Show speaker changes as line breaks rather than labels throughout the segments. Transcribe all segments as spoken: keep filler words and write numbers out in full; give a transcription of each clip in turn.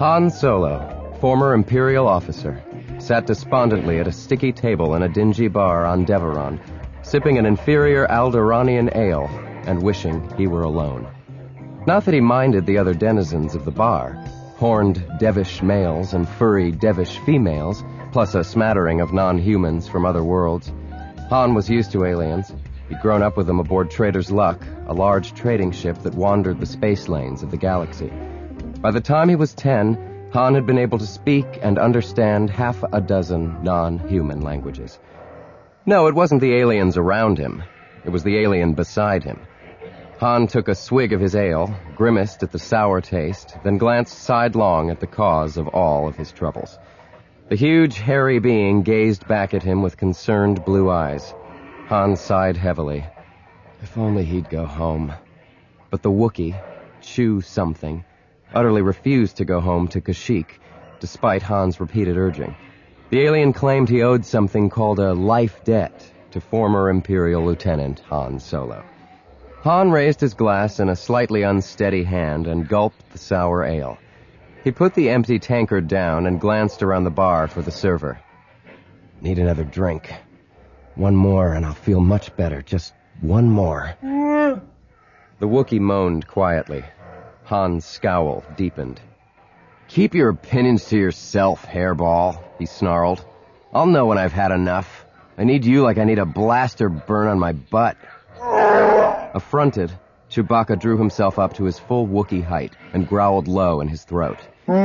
Han Solo, former Imperial officer, sat despondently at a sticky table in a dingy bar on Deveron, sipping an inferior Alderaanian ale and wishing he were alone. Not that he minded the other denizens of the bar, horned Devish males and furry Devish females, plus a smattering of non-humans from other worlds. Han was used to aliens. He'd grown up with them aboard Trader's Luck, a large trading ship that wandered the space lanes of the galaxy. By the time he was ten, Han had been able to speak and understand half a dozen non-human languages. No, it wasn't the aliens around him. It was the alien beside him. Han took a swig of his ale, grimaced at the sour taste, then glanced sidelong at the cause of all of his troubles. The huge, hairy being gazed back at him with concerned blue eyes. Han sighed heavily. If only he'd go home. But the Wookiee, Chew something, utterly refused to go home to Kashyyyk, despite Han's repeated urging. The alien claimed he owed something called a life debt to former Imperial Lieutenant Han Solo. Han raised his glass in a slightly unsteady hand and gulped the sour ale. He put the empty tankard down and glanced around the bar for the server. Need another drink. One more and I'll feel much better. Just one more. The Wookiee moaned quietly. Han's scowl deepened. Keep your opinions to yourself, hairball, he snarled. I'll know when I've had enough. I need you like I need a blaster burn on my butt. Affronted, Chewbacca drew himself up to his full Wookiee height and growled low in his throat.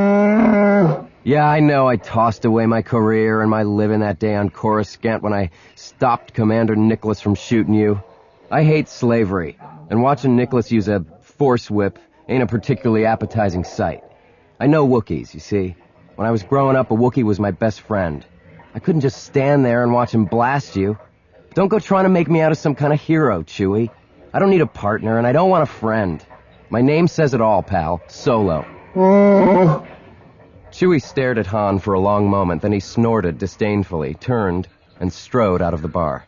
Yeah, I know I tossed away my career and my living that day on Coruscant when I stopped Commander Nicholas from shooting you. I hate slavery, and watching Nicholas use a force whip ain't a particularly appetizing sight. I know Wookiees, you see. When I was growing up, a Wookiee was my best friend. I couldn't just stand there and watch him blast you. Don't go trying to make me out of some kind of hero, Chewie. I don't need a partner, and I don't want a friend. My name says it all, pal. Solo. Chewie stared at Han for a long moment, then he snorted disdainfully, turned, and strode out of the bar.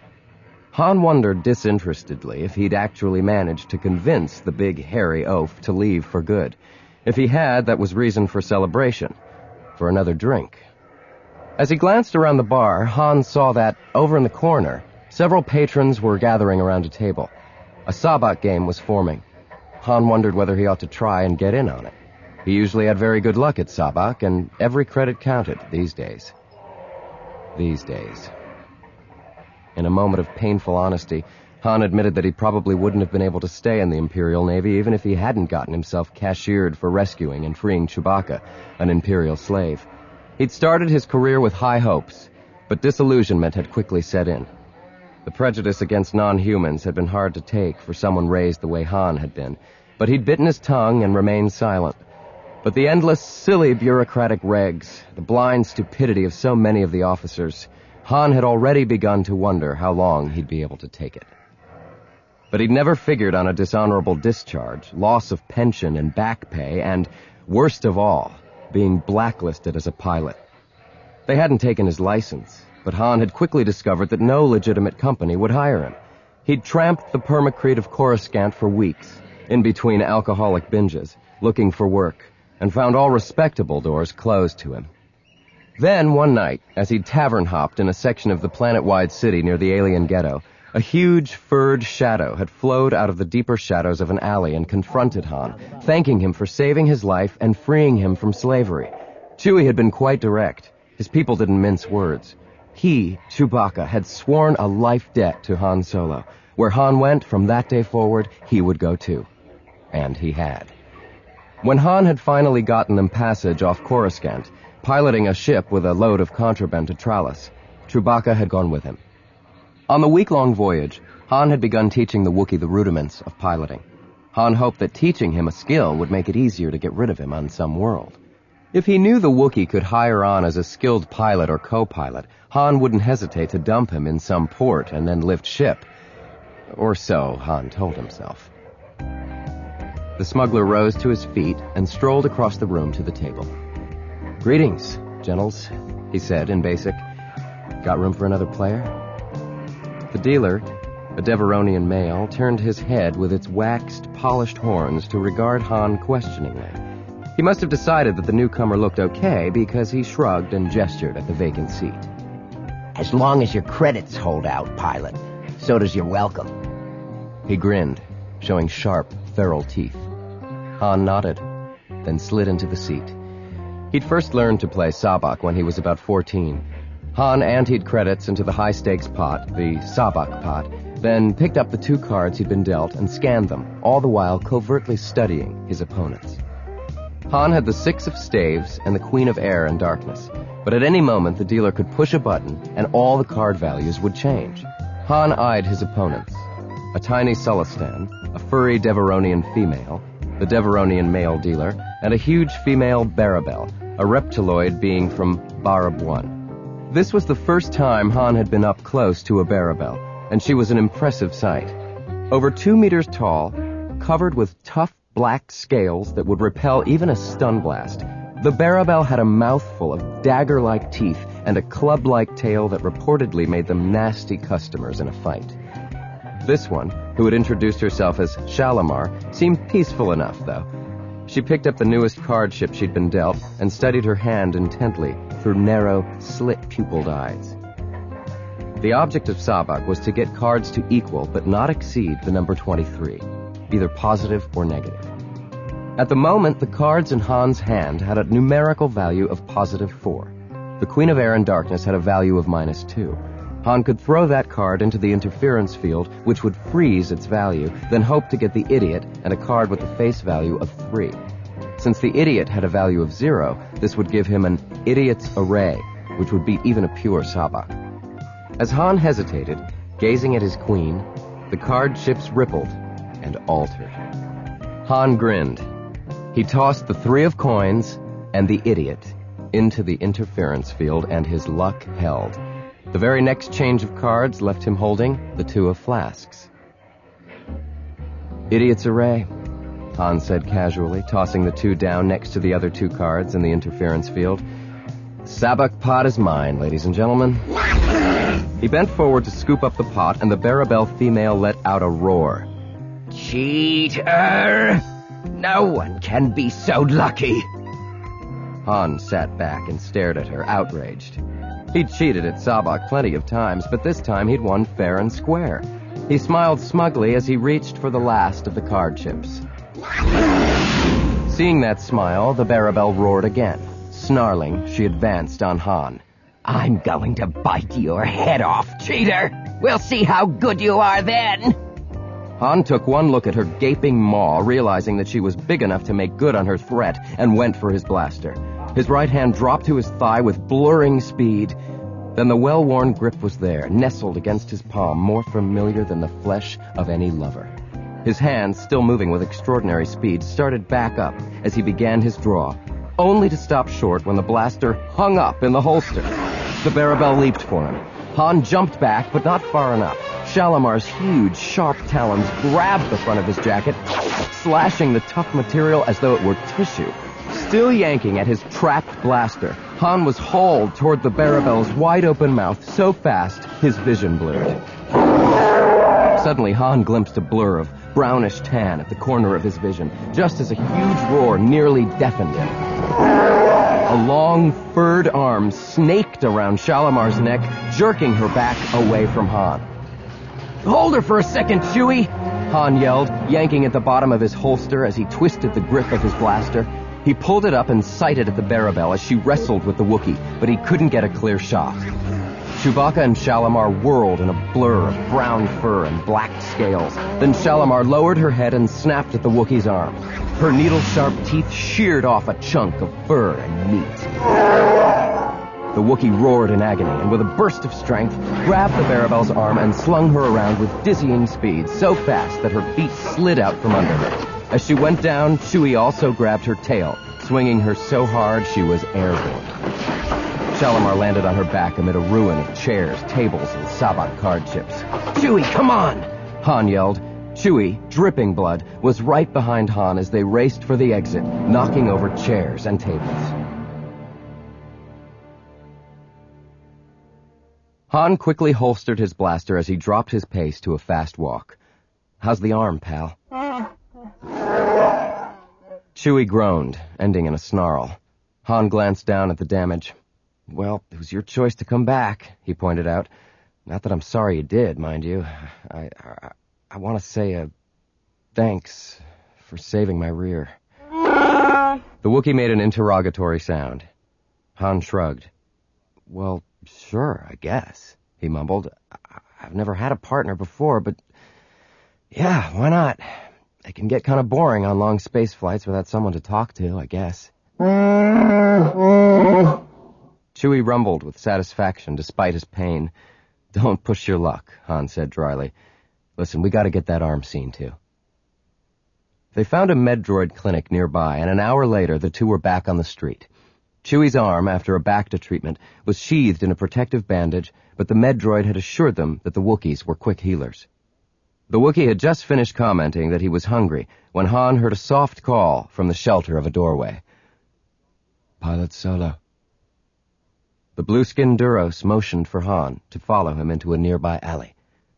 Han wondered disinterestedly if he'd actually managed to convince the big hairy oaf to leave for good. If he had, that was reason for celebration, for another drink. As he glanced around the bar, Han saw that, over in the corner, several patrons were gathering around a table. A sabacc game was forming. Han wondered whether he ought to try and get in on it. He usually had very good luck at sabacc, and every credit counted these days. These days. In a moment of painful honesty, Han admitted that he probably wouldn't have been able to stay in the Imperial Navy even if he hadn't gotten himself cashiered for rescuing and freeing Chewbacca, an Imperial slave. He'd started his career with high hopes, but disillusionment had quickly set in. The prejudice against non-humans had been hard to take for someone raised the way Han had been, but he'd bitten his tongue and remained silent. But the endless, silly bureaucratic regs, the blind stupidity of so many of the officers, Han had already begun to wonder how long he'd be able to take it. But he'd never figured on a dishonorable discharge, loss of pension and back pay, and, worst of all, being blacklisted as a pilot. They hadn't taken his license, but Han had quickly discovered that no legitimate company would hire him. He'd tramped the permacrete of Coruscant for weeks, in between alcoholic binges, looking for work, and found all respectable doors closed to him. Then, one night, as he'd tavern-hopped in a section of the planet-wide city near the alien ghetto, a huge, furred shadow had flowed out of the deeper shadows of an alley and confronted Han, thanking him for saving his life and freeing him from slavery. Chewie had been quite direct. His people didn't mince words. He, Chewbacca, had sworn a life debt to Han Solo. Where Han went, from that day forward, he would go too. And he had. When Han had finally gotten them passage off Coruscant, piloting a ship with a load of contraband to Trallas, Chewbacca had gone with him. On the week-long voyage, Han had begun teaching the Wookiee the rudiments of piloting. Han hoped that teaching him a skill would make it easier to get rid of him on some world. If he knew the Wookiee could hire on as a skilled pilot or co-pilot, Han wouldn't hesitate to dump him in some port and then lift ship. Or so Han told himself. The smuggler rose to his feet and strolled across the room to the table. Greetings, gentles, he said in basic. Got room for another player? The dealer, a Deveronian male, turned his head with its waxed, polished horns to regard Han questioningly. He must have decided that the newcomer looked okay because he shrugged and gestured at the vacant seat.
As long as your credits hold out, pilot, so does your welcome.
He grinned, showing sharp, feral teeth. Han nodded, then slid into the seat. He'd first learned to play sabak when he was about fourteen. Han anteed credits into the high-stakes pot, the sabak pot, then picked up the two cards he'd been dealt and scanned them, all the while covertly studying his opponents. Han had the six of staves and the queen of air and darkness, but at any moment the dealer could push a button and all the card values would change. Han eyed his opponents. A tiny Sulistan, a furry Deveronian female, the Deveronian male dealer, and a huge female Barabel, a reptiloid being from Barab one. This was the first time Han had been up close to a Barabel, and she was an impressive sight. Over two meters tall, covered with tough black scales that would repel even a stun blast, the Barabel had a mouthful of dagger-like teeth and a club-like tail that reportedly made them nasty customers in a fight. This one, who had introduced herself as Shalimar, seemed peaceful enough, though. She picked up the newest card chip she'd been dealt and studied her hand intently through narrow, slit-pupiled eyes. The object of sabak was to get cards to equal but not exceed the number twenty-three, either positive or negative. At the moment, the cards in Han's hand had a numerical value of positive four. The Queen of Air and Darkness had a value of minus two. Han could throw that card into the interference field, which would freeze its value, then hope to get the Idiot and a card with a face value of three. Since the Idiot had a value of zero, this would give him an Idiot's Array, which would beat even a pure sabak. As Han hesitated, gazing at his queen, the card chips rippled and altered. Han grinned. He tossed the three of coins and the Idiot into the interference field, and his luck held. The very next change of cards left him holding the two of flasks. Idiot's Array, Han said casually, tossing the two down next to the other two cards in the interference field. Sabak pot is mine, ladies and gentlemen. He bent forward to scoop up the pot, and the Barabel female let out a roar.
Cheater! No one can be so lucky.
Han sat back and stared at her, outraged. He'd cheated at sabak plenty of times, but this time he'd won fair and square. He smiled smugly as he reached for the last of the card chips. Seeing that smile, the Barabel roared again. Snarling, she advanced on Han.
I'm going to bite your head off, cheater! We'll see how good you are then!
Han took one look at her gaping maw, realizing that she was big enough to make good on her threat, and went for his blaster. His right hand dropped to his thigh with blurring speed. Then the well-worn grip was there, nestled against his palm, more familiar than the flesh of any lover. His hands, still moving with extraordinary speed, started back up as he began his draw, only to stop short when the blaster hung up in the holster. The Barabel leaped for him. Han jumped back, but not far enough. Shalimar's huge, sharp talons grabbed the front of his jacket, slashing the tough material as though it were tissue. Still yanking at his trapped blaster, Han was hauled toward the Barabel's wide-open mouth so fast his vision blurred. Suddenly, Han glimpsed a blur of brownish tan at the corner of his vision, just as a huge roar nearly deafened him. A long, furred arm snaked around Shalimar's neck, jerking her back away from Han. "Hold her for a second, Chewie!" Han yelled, yanking at the bottom of his holster as he twisted the grip of his blaster. He pulled it up and sighted at the Barabel as she wrestled with the Wookiee, but he couldn't get a clear shot. Chewbacca and Shalimar whirled in a blur of brown fur and black scales. Then Shalimar lowered her head and snapped at the Wookiee's arm. Her needle-sharp teeth sheared off a chunk of fur and meat. The Wookiee roared in agony, and with a burst of strength, grabbed the Barabel's arm and slung her around with dizzying speed, so fast that her feet slid out from under her. As she went down, Chewie also grabbed her tail, swinging her so hard she was airborne. Shalimar landed on her back amid a ruin of chairs, tables, and sabak card chips. "Chewie, come on!" Han yelled. Chewie, dripping blood, was right behind Han as they raced for the exit, knocking over chairs and tables. Han quickly holstered his blaster as he dropped his pace to a fast walk. "How's the arm, pal?" Chewie groaned, ending in a snarl. Han glanced down at the damage. Well, it was your choice to come back, he pointed out. Not that I'm sorry you did, mind you. I, I, I want to say a thanks for saving my rear. The Wookiee made an interrogatory sound. Han shrugged. Well, sure, I guess, he mumbled. I've never had a partner before, but yeah, why not? It can get kind of boring on long space flights without someone to talk to, I guess. Chewie rumbled with satisfaction despite his pain. Don't push your luck, Han said dryly. Listen, we gotta get that arm seen to. They found a Medroid clinic nearby, and an hour later the two were back on the street. Chewie's arm, after a Bacta treatment, was sheathed in a protective bandage, but the Medroid had assured them that the Wookiees were quick healers. The Wookiee had just finished commenting that he was hungry when Han heard a soft call from the shelter of a doorway. Pilot Solo. The blue-skinned Duros motioned for Han to follow him into a nearby alley.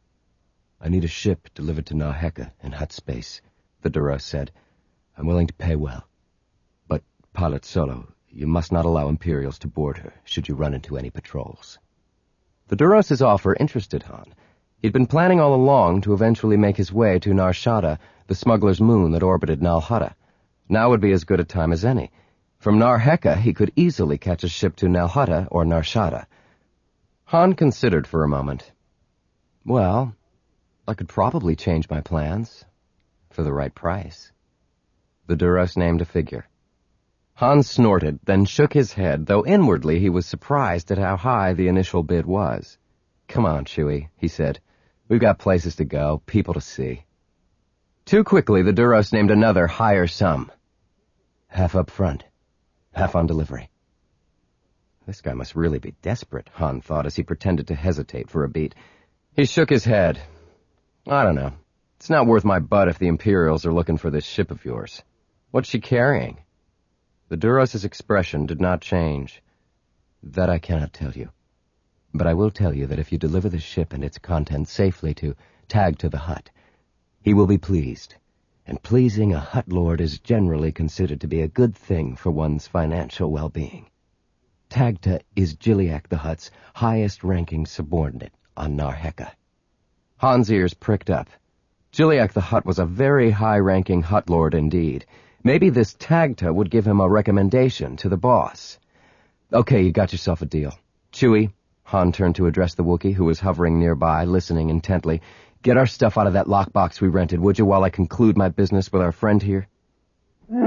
I need a ship delivered to Narheka in Hutt space, the Duros said. I'm willing to pay well. But, Pilot Solo, you must not allow Imperials to board her should you run into any patrols. The Duros' offer interested Han. He'd been planning all along to eventually make his way to Nar Shaddaa, the smuggler's moon that orbited Nal Hutta. Now would be as good a time as any. From Narheka, he could easily catch a ship to Nal Hutta or Nar Shaddaa. Han considered for a moment. Well, I could probably change my plans for the right price. The Duros named a figure. Han snorted, then shook his head, though inwardly he was surprised at how high the initial bid was. Come on, Chewie, he said. We've got places to go, people to see. Too quickly, the Duros named another higher sum. Half up front, half on delivery. This guy must really be desperate, Han thought as he pretended to hesitate for a beat. He shook his head. I don't know. It's not worth my butt if the Imperials are looking for this ship of yours. What's she carrying? The Duros' expression did not change. That I cannot tell you. But I will tell you that if you deliver the ship and its contents safely to Tag to the Hutt, he will be pleased, and pleasing a Hutt lord is generally considered to be a good thing for one's financial well-being. Tagta is Jiliak the Hutt's highest-ranking subordinate on Narheka. Han's ears pricked up. Jiliak the Hutt was a very high-ranking Hutt lord indeed. Maybe this Tagta would give him a recommendation to the boss. Okay, you got yourself a deal. Chewie, Han turned to address the Wookiee, who was hovering nearby, listening intently. Get our stuff out of that lockbox we rented, would you, while I conclude my business with our friend here? The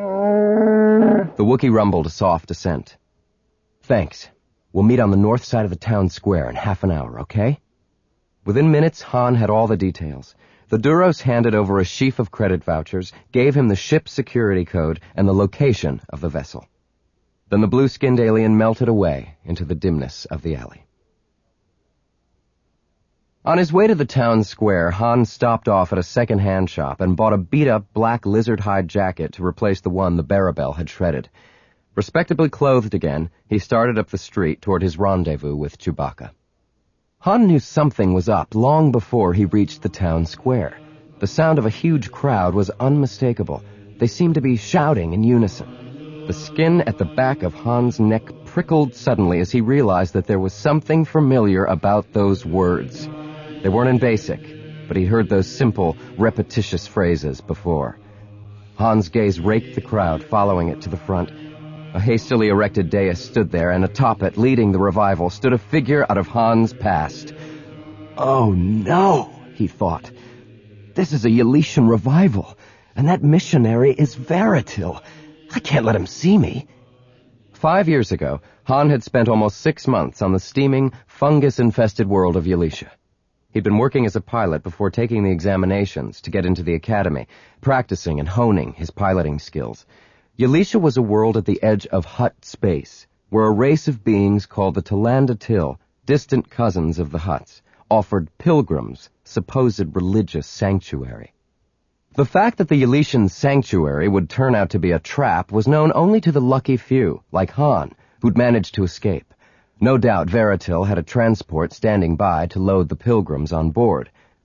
Wookiee rumbled a soft assent. Thanks. We'll meet on the north side of the town square in half an hour, okay? Within minutes, Han had all the details. The Duros handed over a sheaf of credit vouchers, gave him the ship's security code and the location of the vessel. Then the blue-skinned alien melted away into the dimness of the alley. On his way to the town square, Han stopped off at a second-hand shop and bought a beat-up black lizard-hide jacket to replace the one the Barabel had shredded. Respectably clothed again, he started up the street toward his rendezvous with Chewbacca. Han knew something was up long before he reached the town square. The sound of a huge crowd was unmistakable. They seemed to be shouting in unison. The skin at the back of Han's neck prickled suddenly as he realized that there was something familiar about those words. They weren't in basic, but he heard those simple, repetitious phrases before. Han's gaze raked the crowd, following it to the front. A hastily erected dais stood there, and atop it, leading the revival, stood a figure out of Han's past. Oh, no, he thought. This is a Yaletian revival, and that missionary is Veritil. I can't let him see me. Five years ago, Han had spent almost six months on the steaming, fungus-infested world of Yaletia. He'd been working as a pilot before taking the examinations to get into the academy, practicing and honing his piloting skills. Yaletia was a world at the edge of Hutt space, where a race of beings called the Tolanda Til, distant cousins of the Hutts, offered pilgrims supposed religious sanctuary. The fact that the Yaletian sanctuary would turn out to be a trap was known only to the lucky few, like Han, who'd managed to escape. No doubt Veritil had a transport standing by to load the pilgrims on board.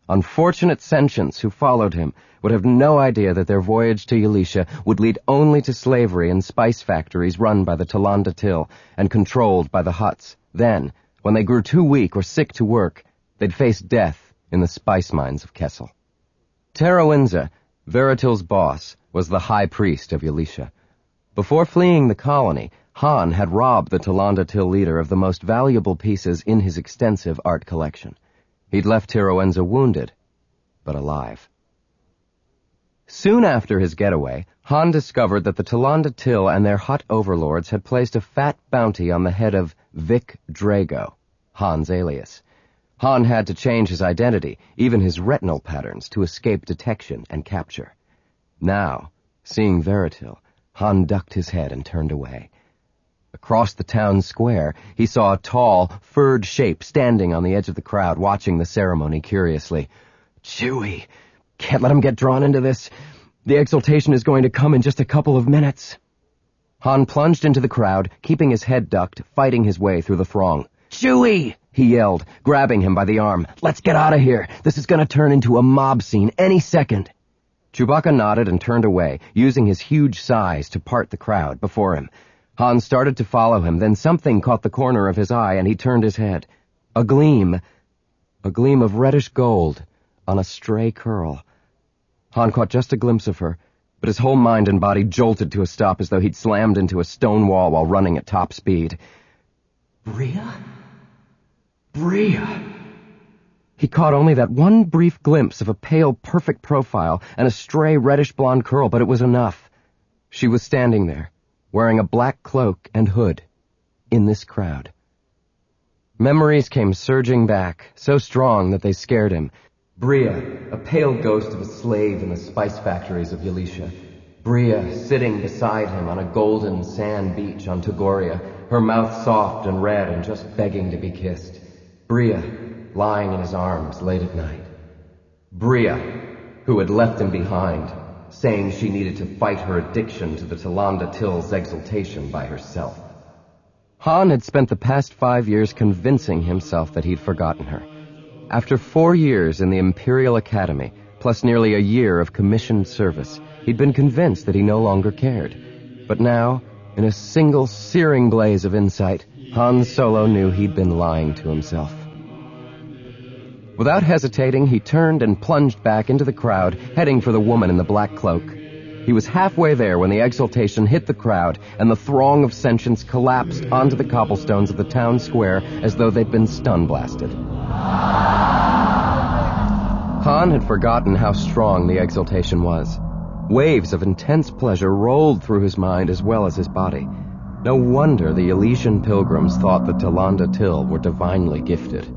Unfortunate sentients who followed him would have no idea that their voyage to Yalisha would lead only to slavery in spice factories run by the Talanda Till and controlled by the Huts. Then, when they grew too weak or sick to work, they'd face death in the spice mines of Kessel. Terawinza, Veritil's boss, was the high priest of Yalisha. Before fleeing the colony, Han had robbed the Talanda Till leader of the most valuable pieces in his extensive art collection. He'd left Terawinza wounded, but alive. Soon after his getaway, Han discovered that the Talanda Till and their Hut overlords had placed a fat bounty on the head of Vic Drago, Han's alias. Han had to change his identity, even his retinal patterns, to escape detection and capture. Now, seeing Veritil, Han ducked his head and turned away. Across the town square, he saw a tall, furred shape standing on the edge of the crowd, watching the ceremony curiously. "Chewie, can't let him get drawn into this. The exaltation is going to come in just a couple of minutes." Han plunged into the crowd, keeping his head ducked, fighting his way through the throng. "Chewie!" he yelled, grabbing him by the arm. "Let's get out of here. This is going to turn into a mob scene any second." Chewbacca nodded and turned away, using his huge size to part the crowd before him. Han started to follow him, then something caught the corner of his eye, and he turned his head. A gleam, a gleam of reddish gold on a stray curl. Han caught just a glimpse of her, but his whole mind and body jolted to a stop as though he'd slammed into a stone wall while running at top speed. "Bria? Bria!" He caught only that one brief glimpse of a pale, perfect profile and a stray reddish blonde curl, but it was enough. She was standing there, wearing a black cloak and hood, in this crowd. Memories came surging back, so strong that they scared him. Bria, a pale ghost of a slave in the spice factories of Yalisha. Bria, sitting beside him on a golden sand beach on Togoria, her mouth soft and red and just begging to be kissed. Bria, lying in his arms late at night. Bria, who had left him behind, saying she needed to fight her addiction to the Talanda Till's exaltation by herself. Han had spent the past five years convincing himself that he'd forgotten her. After four years in the Imperial Academy, plus nearly a year of commissioned service, he'd been convinced that he no longer cared. But now, in a single searing blaze of insight, Han Solo knew he'd been lying to himself. Without hesitating, he turned and plunged back into the crowd, heading for the woman in the black cloak. He was halfway there when the exaltation hit the crowd, and the throng of sentients collapsed onto the cobblestones of the town square as though they'd been stun-blasted. Han had forgotten how strong the exaltation was. Waves of intense pleasure rolled through his mind as well as his body. No wonder the Elysian pilgrims thought the Talanda Till were divinely gifted.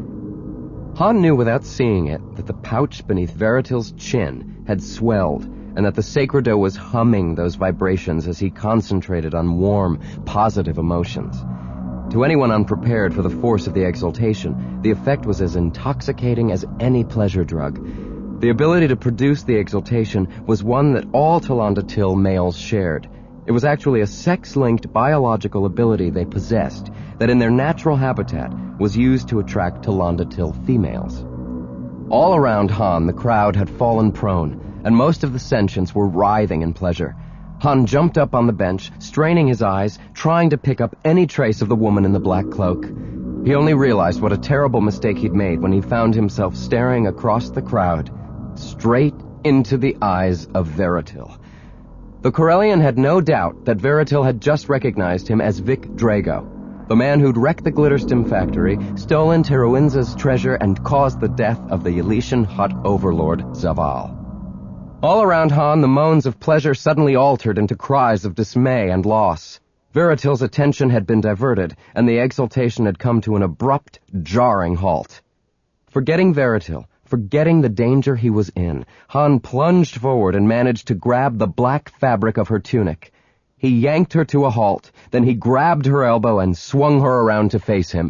Han knew without seeing it that the pouch beneath Veritil's chin had swelled and that the Sacredo was humming those vibrations as he concentrated on warm, positive emotions. To anyone unprepared for the force of the exaltation, the effect was as intoxicating as any pleasure drug. The ability to produce the exaltation was one that all Talanda Till males shared. It was actually a sex-linked biological ability they possessed that in their natural habitat was used to attract Talanda Till females. All around Han, the crowd had fallen prone, and most of the sentients were writhing in pleasure. Han jumped up on the bench, straining his eyes, trying to pick up any trace of the woman in the black cloak. He only realized what a terrible mistake he'd made when he found himself staring across the crowd, straight into the eyes of Veritil. The Corellian had no doubt that Veritil had just recognized him as Vic Drago, the man who'd wrecked the Glitterstim factory, stolen Terawinza's treasure, and caused the death of the Elysian Hut overlord Zaval. All around Han, the moans of pleasure suddenly altered into cries of dismay and loss. Veritil's attention had been diverted, and the exaltation had come to an abrupt, jarring halt. Forgetting Veritil, forgetting the danger he was in, Han plunged forward and managed to grab the black fabric of her tunic. He yanked her to a halt, then he grabbed her elbow and swung her around to face him,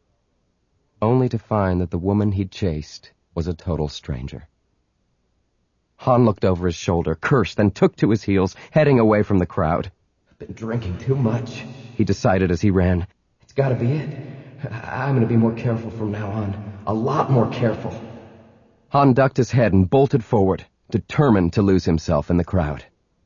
only to find that the woman he'd chased was a total stranger. Han looked over his shoulder, cursed, then took to his heels, heading away from the crowd. "I've been drinking too much," he decided as he ran. "It's gotta be it. I'm gonna be more careful from now on. A lot more careful." Han ducked his head and bolted forward, determined to lose himself in the crowd.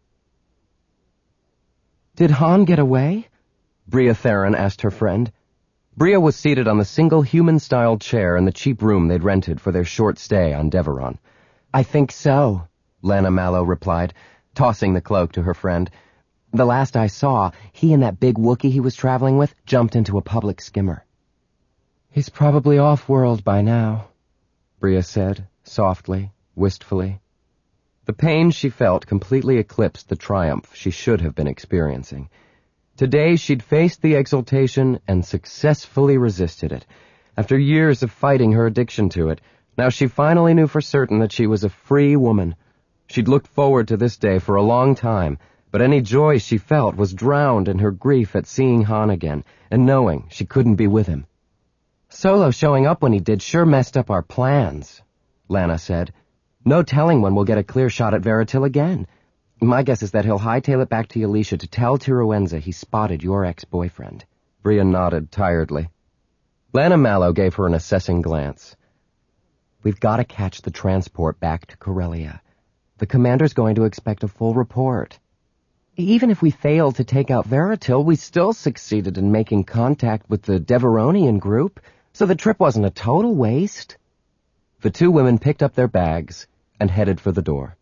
"Did Han get away?" Bria Theron asked her friend. Bria was seated on the single human-style chair in the cheap room they'd rented for their short stay on Deveron. "I think so," Lana Mallow replied, tossing the cloak to her friend. "The last I saw, he and that big Wookiee he was traveling with jumped into a public skimmer." "He's probably off-world by now," Bria said, softly, wistfully. The pain she felt completely eclipsed the triumph she should have been experiencing. Today she'd faced the exultation and successfully resisted it. After years of fighting her addiction to it, now she finally knew for certain that she was a free woman. She'd looked forward to this day for a long time, but any joy she felt was drowned in her grief at seeing Han again and knowing she couldn't be with him. "Solo showing up when he did sure messed up our plans," Lana said. "No telling when we'll get a clear shot at Veritil again. My guess is that he'll hightail it back to Yalisha to tell Tiruenza he spotted your ex-boyfriend." Bria nodded tiredly. Lana Mallow gave her an assessing glance. "We've got to catch the transport back to Corellia. The commander's going to expect a full report. Even if we failed to take out Veritil, we still succeeded in making contact with the Deveronian group, so the trip wasn't a total waste." The two women picked up their bags and headed for the door.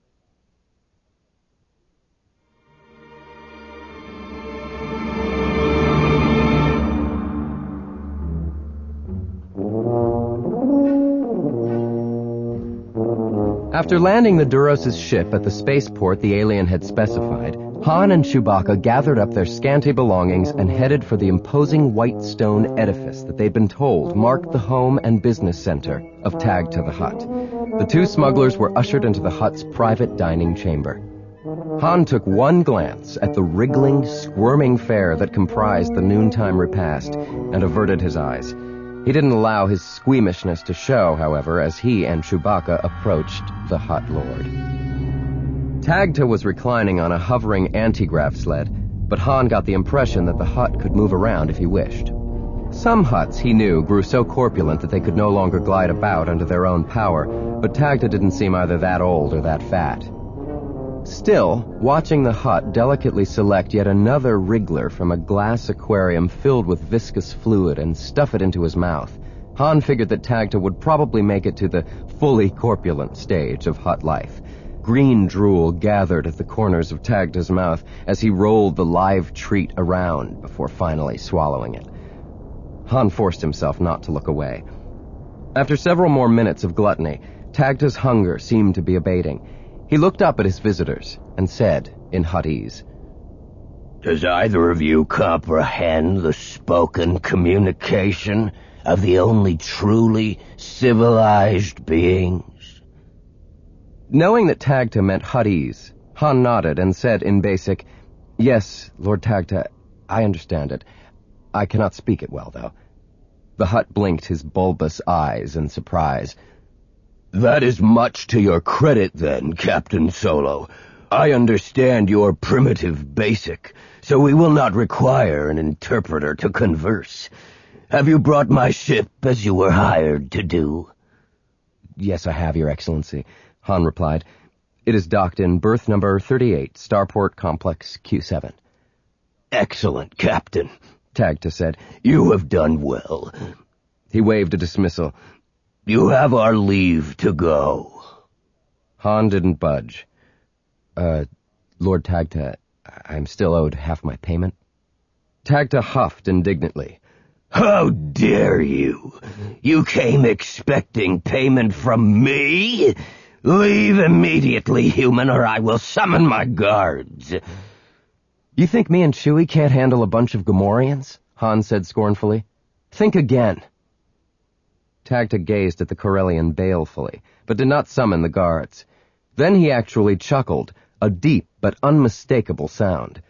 After landing the Duros' ship at the spaceport the alien had specified, Han and Chewbacca gathered up their scanty belongings and headed for the imposing white stone edifice that they'd been told marked the home and business center of Tagta the Hutt. The two smugglers were ushered into the Hutt's private dining chamber. Han took one glance at the wriggling, squirming fare that comprised the noontime repast and averted his eyes. He didn't allow his squeamishness to show, however, as he and Chewbacca approached the Hutt Lord. Tagta was reclining on a hovering anti-grav sled, but Han got the impression that the Hutt could move around if he wished. Some Hutts, he knew, grew so corpulent that they could no longer glide about under their own power, but Tagta didn't seem either that old or that fat. Still, watching the Hutt delicately select yet another wriggler from a glass aquarium filled with viscous fluid and stuff it into his mouth, Han figured that Tagta would probably make it to the fully corpulent stage of Hutt life. Green drool gathered at the corners of Tagta's mouth as he rolled the live treat around before finally swallowing it. Han forced himself not to look away. After several more minutes of gluttony, Tagta's hunger seemed to be abating. He looked up at his visitors and said in Huttese,
"Does either of you comprehend the spoken communication of the only truly civilized beings?"
Knowing that Tagta meant Huttese, Han nodded and said in basic, "Yes, Lord Tagta, I understand it. I cannot speak it well, though." The Hutt blinked his bulbous eyes in surprise.
"That is much to your credit, then, Captain Solo. I understand your primitive basic, so we will not require an interpreter to converse. Have you brought my ship as you were hired to do?"
"Yes, I have, Your Excellency," Han replied. "It is docked in berth number thirty-eight, Starport Complex Q seven.
"Excellent, Captain,"
Tagta said.
"You have done well."
He waved a dismissal.
"You have our leave to go."
Han didn't budge. Uh, Lord Tagta, I'm still owed half my payment." Tagta huffed indignantly.
"How dare you? You came expecting payment from me? Leave immediately, human, or I will summon my guards."
"You think me and Chewie can't handle a bunch of Gamorreans?" Han said scornfully. "Think again." Tagta gazed at the Corellian balefully, but did not summon the guards. Then he actually chuckled, a deep but unmistakable sound.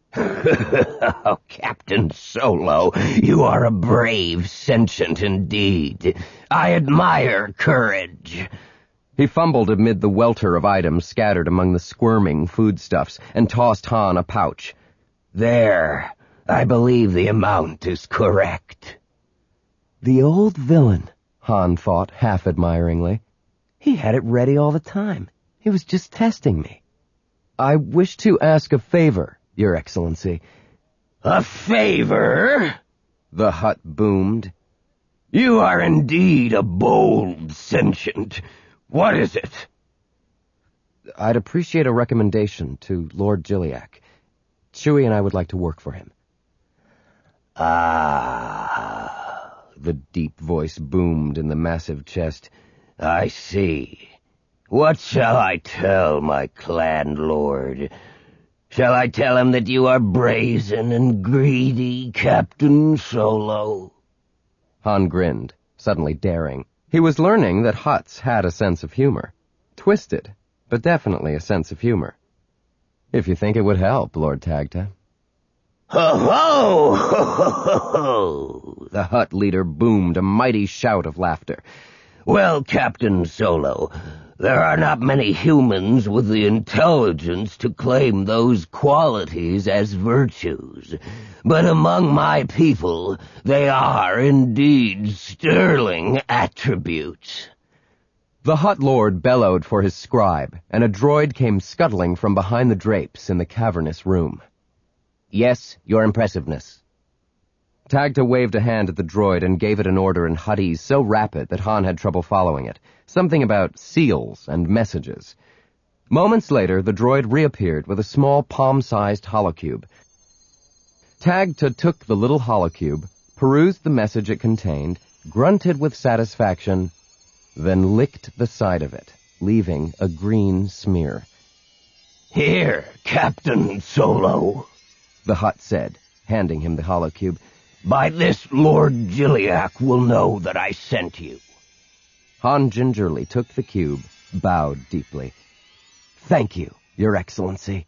"Oh, Captain Solo, you are a brave sentient indeed. I admire courage."
He fumbled amid the welter of items scattered among the squirming foodstuffs and tossed Han a pouch.
"There, I believe the amount is correct."
The old villain, Han thought half-admiringly. He had it ready all the time. He was just testing me. I wish to ask a favor, Your Excellency.
A favor?
The Hutt boomed.
You are indeed a bold sentient. What is it?
I'd appreciate a recommendation to Lord Gilliac. Chewie and I would like to work for him.
Ah,
the deep voice boomed in the massive chest.
I see. What shall I tell my clan lord? Shall I tell him that you are brazen and greedy, Captain Solo?
Han grinned, suddenly daring. He was learning that Hutts had a sense of humor. Twisted, but definitely a sense of humor. If you think it would help, Lord Tagta.
Ho ho! Ho ho ho ho!
The Hutt leader boomed a mighty shout of laughter.
Well, Captain Solo, there are not many humans with the intelligence to claim those qualities as virtues. But among my people, they are indeed sterling attributes.
The Hutt Lord bellowed for his scribe, and a droid came scuttling from behind the drapes in the cavernous room.
Yes, Your Impressiveness.
Tagta waved a hand at the droid and gave it an order in Huttese so rapid that Han had trouble following it. Something about seals and messages. Moments later, the droid reappeared with a small palm-sized holocube. Tagta took the little holocube, perused the message it contained, grunted with satisfaction, then licked the side of it, leaving a green smear.
Here, Captain Solo,
the Hutt said, handing him the holocube.
By this Lord Gilliac will know that I sent you.
Han gingerly took the cube, bowed deeply. Thank you, Your Excellency.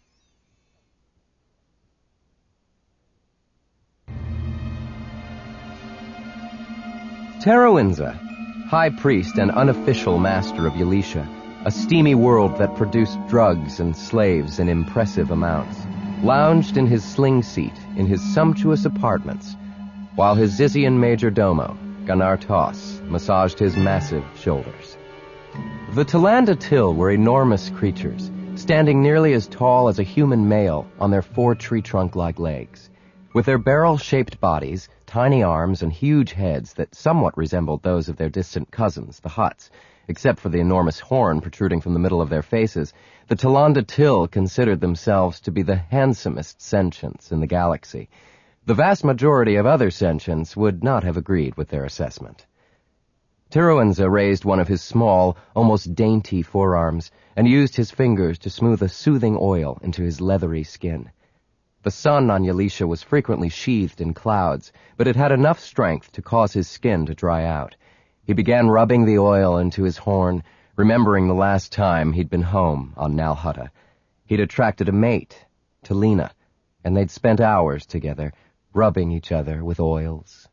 Teroinza, High Priest and unofficial master of Yalisha, a steamy world that produced drugs and slaves in impressive amounts, lounged in his sling seat in his sumptuous apartments, while his Zizian major domo, Ganar Toss, massaged his massive shoulders. The Talanda Till were enormous creatures, standing nearly as tall as a human male on their four tree-trunk-like legs. With their barrel-shaped bodies, tiny arms, and huge heads that somewhat resembled those of their distant cousins, the Hutts, except for the enormous horn protruding from the middle of their faces, the Talanda Till considered themselves to be the handsomest sentients in the galaxy. The vast majority of other sentients would not have agreed with their assessment. Teroinza raised one of his small, almost dainty forearms and used his fingers to smooth a soothing oil into his leathery skin. The sun on Yalisha was frequently sheathed in clouds, but it had enough strength to cause his skin to dry out. He began rubbing the oil into his horn, remembering the last time he'd been home on Nal Hutta. He'd attracted a mate, Talina, and they'd spent hours together, rubbing each other with oils.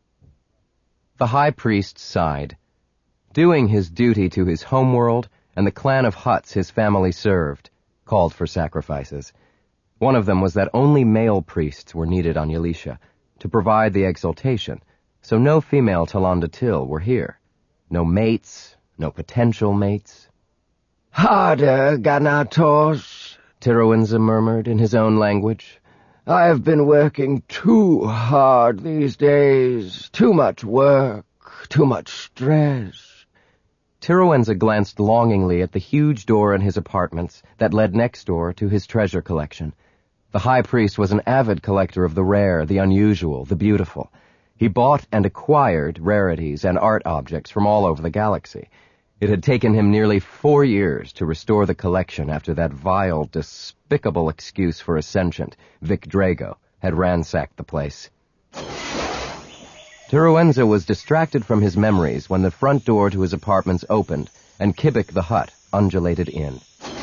The High Priest sighed. Doing his duty to his homeworld and the clan of Hutts his family served called for sacrifices. One of them was that only male priests were needed on Yalisha to provide the exaltation, so no female Talanda Till were here. No mates, no potential mates.
Harder, Ganatos,
Teroinza murmured in his own language.
I have been working too hard these days. Too much work, too much stress.
Teroinza glanced longingly at the huge door in his apartments that led next door to his treasure collection. The High Priest was an avid collector of the rare, the unusual, the beautiful. He bought and acquired rarities and art objects from all over the galaxy. It had taken him nearly four years to restore the collection after that vile, despicable excuse for a sentient, Vic Drago, had ransacked the place. Teroinza was distracted from his memories when the front door to his apartments opened and Kibik the Hutt undulated in.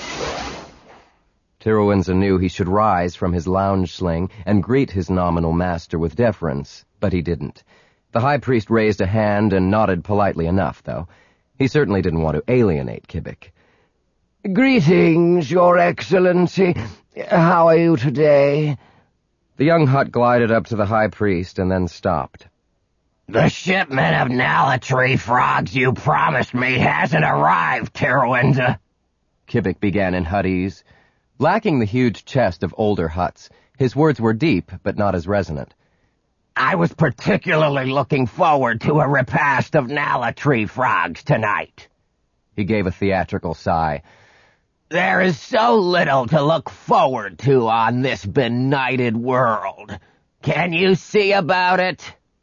Teroinza knew he should rise from his lounge sling and greet his nominal master with deference, but he didn't. The High Priest raised a hand and nodded politely enough, though. He certainly didn't want to alienate Kibik.
Greetings, Your Excellency. How are you today?
The young Hutt glided up to the High Priest and then stopped.
The shipment of Nalatree frogs you promised me hasn't arrived, Tirwenza.
Kibik began in Huttese. Lacking the huge chest of older Hutts, his words were deep but not as resonant.
I was particularly looking forward to a repast of Nalatree frogs tonight.
He gave a theatrical sigh.
There is so little to look forward to on this benighted world. Can you see about it?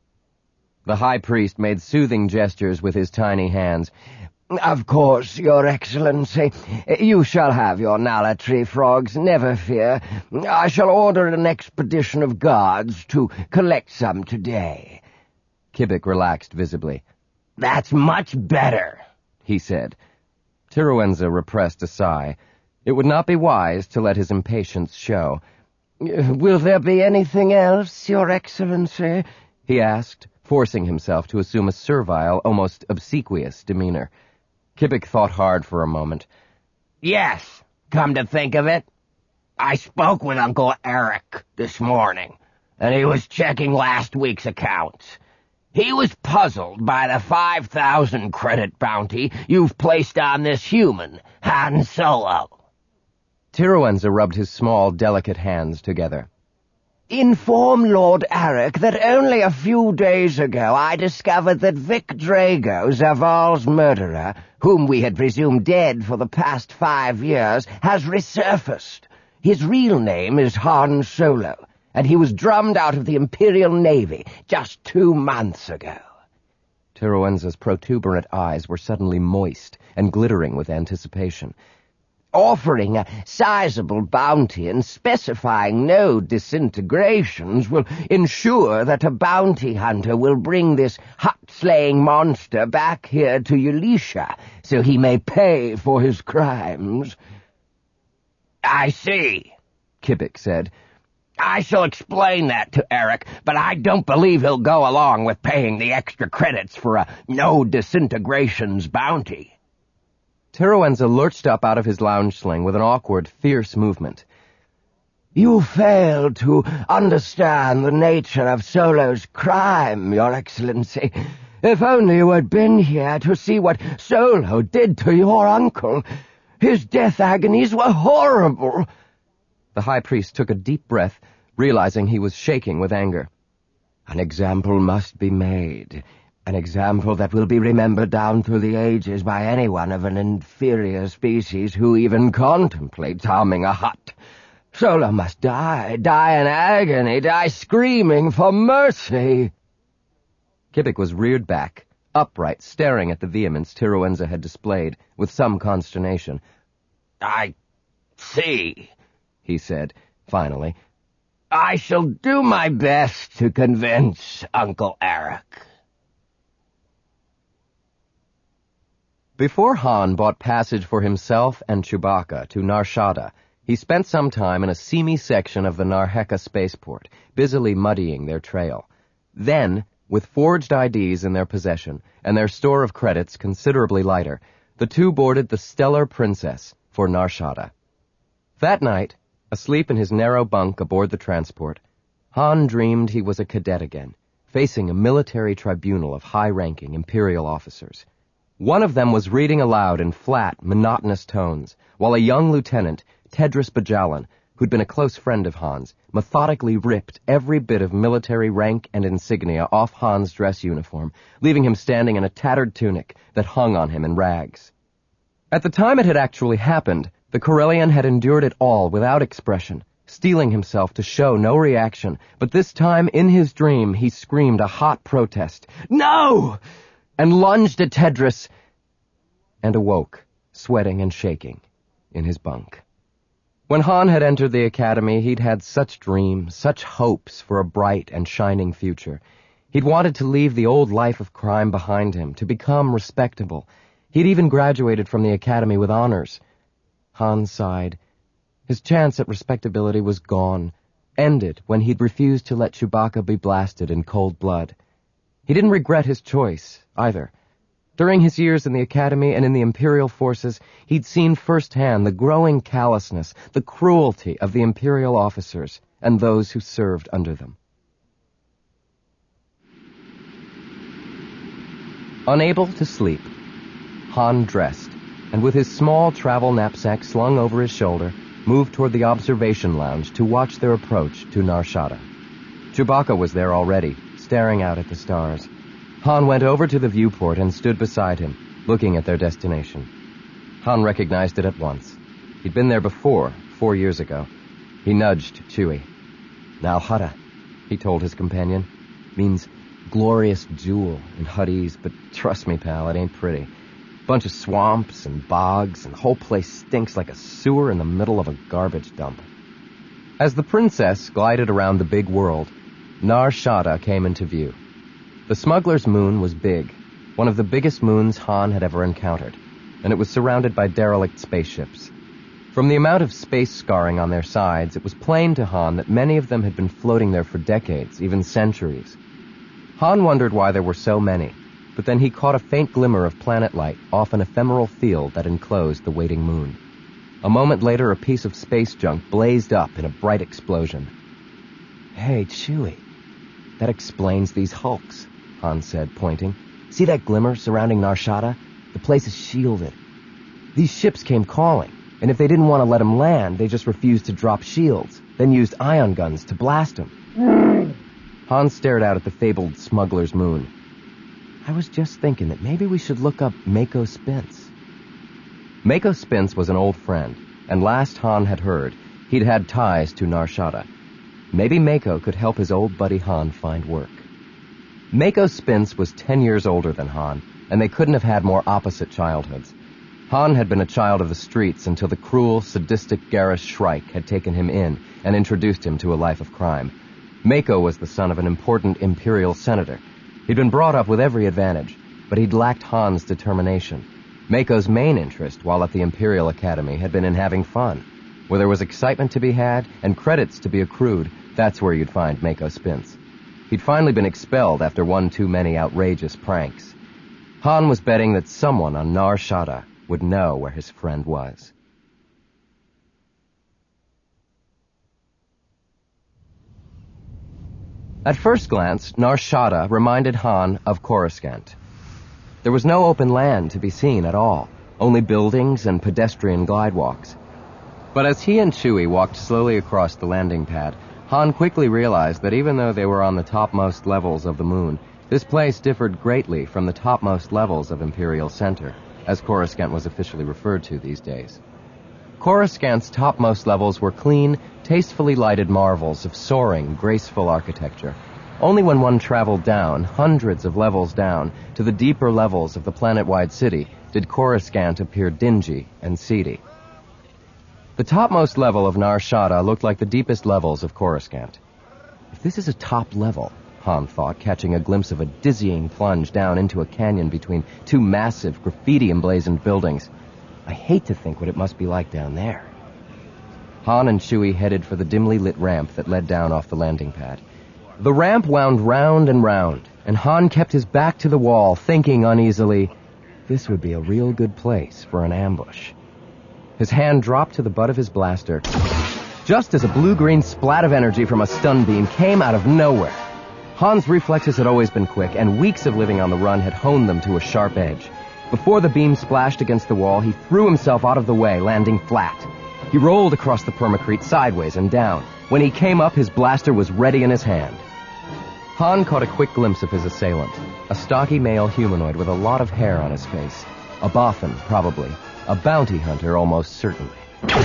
The high priest made soothing gestures with his tiny hands.
Of course, Your Excellency. You shall have your Nalatree frogs, never fear. I shall order an expedition of guards to collect some today.
Kibik relaxed visibly.
That's much better,
he said. Tirwenza repressed a sigh. It would not be wise to let his impatience show.
Will there be anything else, Your Excellency?
He asked, forcing himself to assume a servile, almost obsequious demeanor. Kibik thought hard for a moment.
Yes, come to think of it, I spoke with Uncle Eric this morning, and he was checking last week's accounts. He was puzzled by the five thousand credit bounty you've placed on this human, Han Solo.
Tirwenza rubbed his small, delicate hands together.
Inform Lord Eric that only a few days ago I discovered that Vic Drago, Zaval's murderer, whom we had presumed dead for the past five years, has resurfaced. His real name is Han Solo, and he was drummed out of the Imperial Navy just two months ago.
Tirwenza's protuberant eyes were suddenly moist and glittering with anticipation.
Offering a sizable bounty and specifying no disintegrations will ensure that a bounty hunter will bring this Hutt-slaying monster back here to Elisha so he may pay for his crimes.
I see,
Kibik said.
I shall explain that to Eric, but I don't believe he'll go along with paying the extra credits for a no disintegrations bounty.
Tirwenza lurched up out of his lounge sling with an awkward, fierce movement.
You fail to understand the nature of Solo's crime, Your Excellency. If only you had been here to see what Solo did to your uncle. His death agonies were horrible.
The high priest took a deep breath, realizing he was shaking with anger.
An example must be made. An example that will be remembered down through the ages by anyone of an inferior species who even contemplates harming a Hutt. Solo must die, die in agony, die screaming for mercy.
Kibik was reared back, upright, staring at the vehemence Tirwenza had displayed, with some consternation.
I see,
he said, finally.
I shall do my best to convince Uncle Eric.
Before Han bought passage for himself and Chewbacca to Nar Shaddaa, he spent some time in a seamy section of the Narheka spaceport, busily muddying their trail. Then, with forged I Ds in their possession and their store of credits considerably lighter, the two boarded the Stellar Princess for Nar Shaddaa. That night, asleep in his narrow bunk aboard the transport, Han dreamed he was a cadet again, facing a military tribunal of high-ranking Imperial officers. One of them was reading aloud in flat, monotonous tones, while a young lieutenant, Tedris Bajalan, who'd been a close friend of Han's, methodically ripped every bit of military rank and insignia off Han's dress uniform, leaving him standing in a tattered tunic that hung on him in rags. At the time it had actually happened, the Corellian had endured it all without expression, steeling himself to show no reaction, but this time in his dream he screamed a hot protest, "No!" and lunged at Tedris, and awoke, sweating and shaking, in his bunk. When Han had entered the academy, he'd had such dreams, such hopes for a bright and shining future. He'd wanted to leave the old life of crime behind him, to become respectable. He'd even graduated from the academy with honors. Han sighed. His chance at respectability was gone, ended when he'd refused to let Chewbacca be blasted in cold blood. He didn't regret his choice, either. During his years in the academy and in the Imperial forces, he'd seen firsthand the growing callousness, the cruelty of the Imperial officers and those who served under them. Unable to sleep, Han dressed, and with his small travel knapsack slung over his shoulder, moved toward the observation lounge to watch their approach to Nar Shaddaa. Chewbacca was there already, staring out at the stars. Han went over to the viewport and stood beside him, looking at their destination. Han recognized it at once. He'd been there before, four years ago. He nudged Chewie. Nal Hutta, he told his companion. Means glorious jewel in Huttese, but trust me, pal, it ain't pretty. Bunch of swamps and bogs, and the whole place stinks like a sewer in the middle of a garbage dump. As the princess glided around the big world, Nar Shaddaa came into view. The smuggler's moon was big, one of the biggest moons Han had ever encountered, and it was surrounded by derelict spaceships. From the amount of space scarring on their sides, it was plain to Han that many of them had been floating there for decades, even centuries. Han wondered why there were so many, but then he caught a faint glimmer of planet light off an ephemeral field that enclosed the waiting moon. A moment later, a piece of space junk blazed up in a bright explosion. "Hey, Chewie, that explains these hulks," Han said, pointing. "See that glimmer surrounding Nar Shaddaa? The place is shielded. These ships came calling, and if they didn't want to let them land, they just refused to drop shields, then used ion guns to blast them." Han stared out at the fabled smuggler's moon. "I was just thinking that maybe we should look up Mako Spence." Mako Spence was an old friend, and last Han had heard, he'd had ties to Nar Shaddaa. Maybe Mako could help his old buddy Han find work. Mako Spence was ten years older than Han, and they couldn't have had more opposite childhoods. Han had been a child of the streets until the cruel, sadistic Garrus Shrike had taken him in and introduced him to a life of crime. Mako was the son of an important Imperial senator. He'd been brought up with every advantage, but he'd lacked Han's determination. Mako's main interest, while at the Imperial Academy, had been in having fun. Where there was excitement to be had and credits to be accrued, that's where you'd find Mako Spence. He'd finally been expelled after one too many outrageous pranks. Han was betting that someone on Nar Shaddaa would know where his friend was. At first glance, Nar Shaddaa reminded Han of Coruscant. There was no open land to be seen at all, only buildings and pedestrian glidewalks. But as he and Chewie walked slowly across the landing pad, Han quickly realized that even though they were on the topmost levels of the moon, this place differed greatly from the topmost levels of Imperial Center, as Coruscant was officially referred to these days. Coruscant's topmost levels were clean, tastefully lighted marvels of soaring, graceful architecture. Only when one traveled down, hundreds of levels down, to the deeper levels of the planet-wide city, did Coruscant appear dingy and seedy. The topmost level of Nar Shaddaa looked like the deepest levels of Coruscant. If this is a top level, Han thought, catching a glimpse of a dizzying plunge down into a canyon between two massive, graffiti-emblazoned buildings, I hate to think what it must be like down there. Han and Chewie headed for the dimly lit ramp that led down off the landing pad. The ramp wound round and round, and Han kept his back to the wall, thinking uneasily, this would be a real good place for an ambush. His hand dropped to the butt of his blaster, just as a blue-green splat of energy from a stun beam came out of nowhere. Han's reflexes had always been quick, and weeks of living on the run had honed them to a sharp edge. Before the beam splashed against the wall, he threw himself out of the way, landing flat. He rolled across the permacrete sideways and down. When he came up, his blaster was ready in his hand. Han caught a quick glimpse of his assailant, a stocky male humanoid with a lot of hair on his face. A Bothan, probably. A bounty hunter, almost certainly.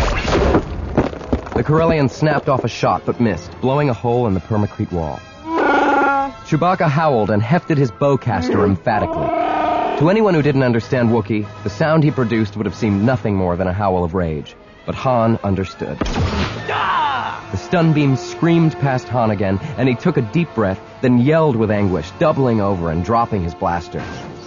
The Corellian snapped off a shot but missed, blowing a hole in the permacrete wall. Chewbacca howled and hefted his bowcaster emphatically. To anyone who didn't understand Wookiee, the sound he produced would have seemed nothing more than a howl of rage. But Han understood. The stun beam screamed past Han again, and he took a deep breath, then yelled with anguish, doubling over and dropping his blaster.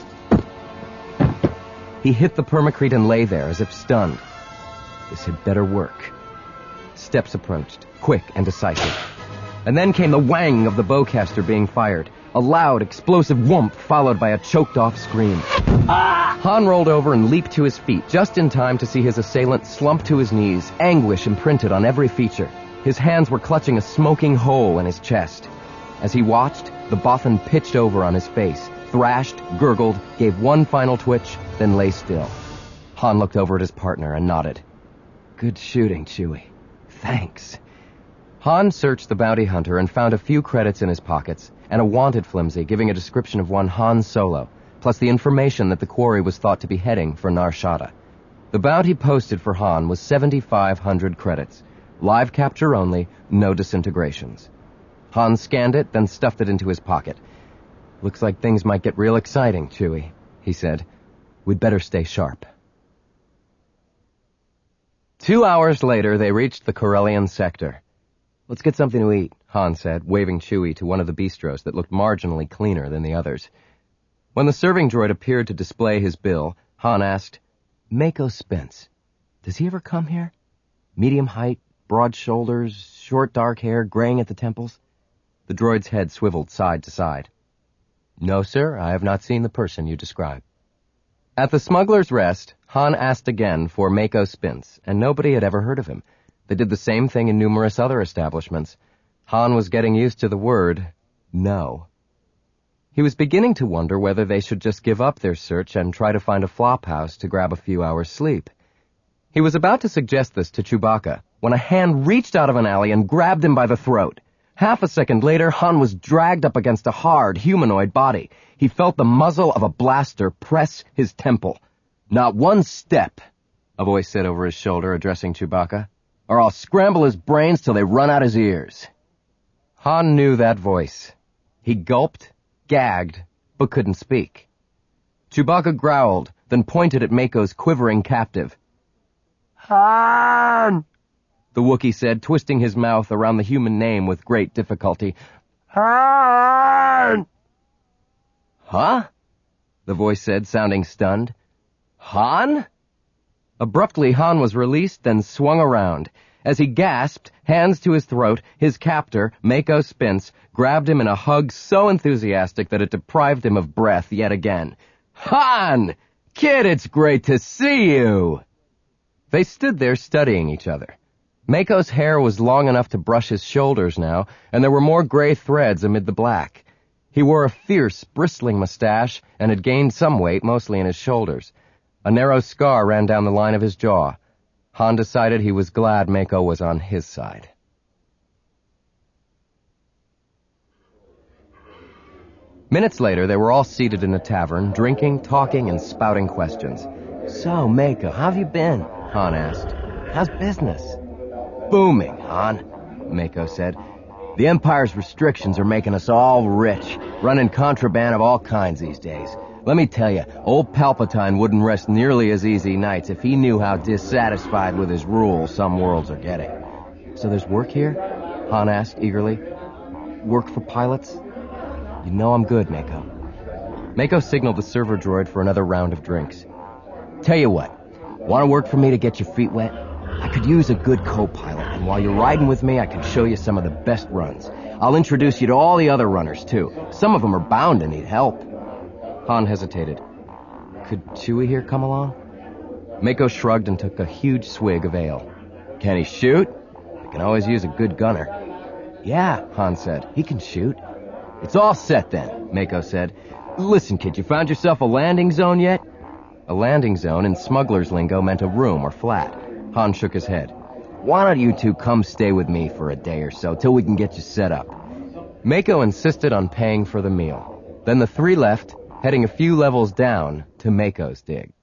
He hit the permacrete and lay there as if stunned. This had better work. Steps approached, quick and decisive. And then came the whang of the bowcaster being fired. A loud, explosive whoomp followed by a choked-off scream. Ah! Han rolled over and leaped to his feet, just in time to see his assailant slump to his knees, anguish imprinted on every feature. His hands were clutching a smoking hole in his chest. As he watched, the Bothan pitched over on his face, thrashed, gurgled, gave one final twitch, then lay still. Han looked over at his partner and nodded. Good shooting, Chewie. Thanks. Han searched the bounty hunter and found a few credits in his pockets and a wanted flimsy giving a description of one Han Solo, plus the information that the quarry was thought to be heading for Nar Shaddaa. The bounty posted for Han was seventy-five hundred credits. Live capture only, no disintegrations. Han scanned it, then stuffed it into his pocket. Looks like things might get real exciting, Chewie, he said. We'd better stay sharp. Two hours later, they reached the Corellian sector. Let's get something to eat, Han said, waving Chewie to one of the bistros that looked marginally cleaner than the others. When the serving droid appeared to display his bill, Han asked, Mako Spence, does he ever come here? Medium height, broad shoulders, short dark hair, graying at the temples? The droid's head swiveled side to side. No, sir, I have not seen the person you describe. At the Smuggler's Rest, Han asked again for Mako Spence, and nobody had ever heard of him. They did the same thing in numerous other establishments. Han was getting used to the word no. He was beginning to wonder whether they should just give up their search and try to find a flop house to grab a few hours' sleep. He was about to suggest this to Chewbacca when a hand reached out of an alley and grabbed him by the throat. Half a second later, Han was dragged up against a hard, humanoid body. He felt the muzzle of a blaster press his temple. Not one step, a voice said over his shoulder, addressing Chewbacca, or I'll scramble his brains till they run out his ears. Han knew that voice. He gulped, gagged, but couldn't speak. Chewbacca growled, then pointed at Mako's quivering captive. Han! The Wookiee said, twisting his mouth around the human name with great difficulty. Han! Huh? The voice said, sounding stunned. Han? Abruptly, Han was released, then swung around. As he gasped, hands to his throat, his captor, Mako Spence, grabbed him in a hug so enthusiastic that it deprived him of breath yet again. Han! Kid, it's great to see you! They stood there studying each other. Mako's hair was long enough to brush his shoulders now, and there were more gray threads amid the black. He wore a fierce, bristling mustache and had gained some weight, mostly in his shoulders. A narrow scar ran down the line of his jaw. Han decided he was glad Mako was on his side. Minutes later, they were all seated in a tavern, drinking, talking, and spouting questions. So, Mako, how have you been? Han asked. How's business? Booming, Han, Mako said. The Empire's restrictions are making us all rich, running contraband of all kinds these days. Let me tell you, old Palpatine wouldn't rest nearly as easy nights if he knew how dissatisfied with his rule some worlds are getting. So there's work here? Han asked eagerly. Work for pilots? You know I'm good, Mako. Mako signaled the server droid for another round of drinks. Tell you what, want to work for me to get your feet wet? I could use a good co-pilot, and while you're riding with me, I can show you some of the best runs. I'll introduce you to all the other runners, too. Some of them are bound to need help. Han hesitated. Could Chewie here come along? Mako shrugged and took a huge swig of ale. Can he shoot? I can always use a good gunner. Yeah, Han said. He can shoot. It's all set then, Mako said. Listen, kid, you found yourself a landing zone yet? A landing zone in smuggler's lingo meant a room or flat. Han shook his head. Why don't you two come stay with me for a day or so till we can get you set up? Mako insisted on paying for the meal. Then the three left, heading a few levels down to Mako's dig.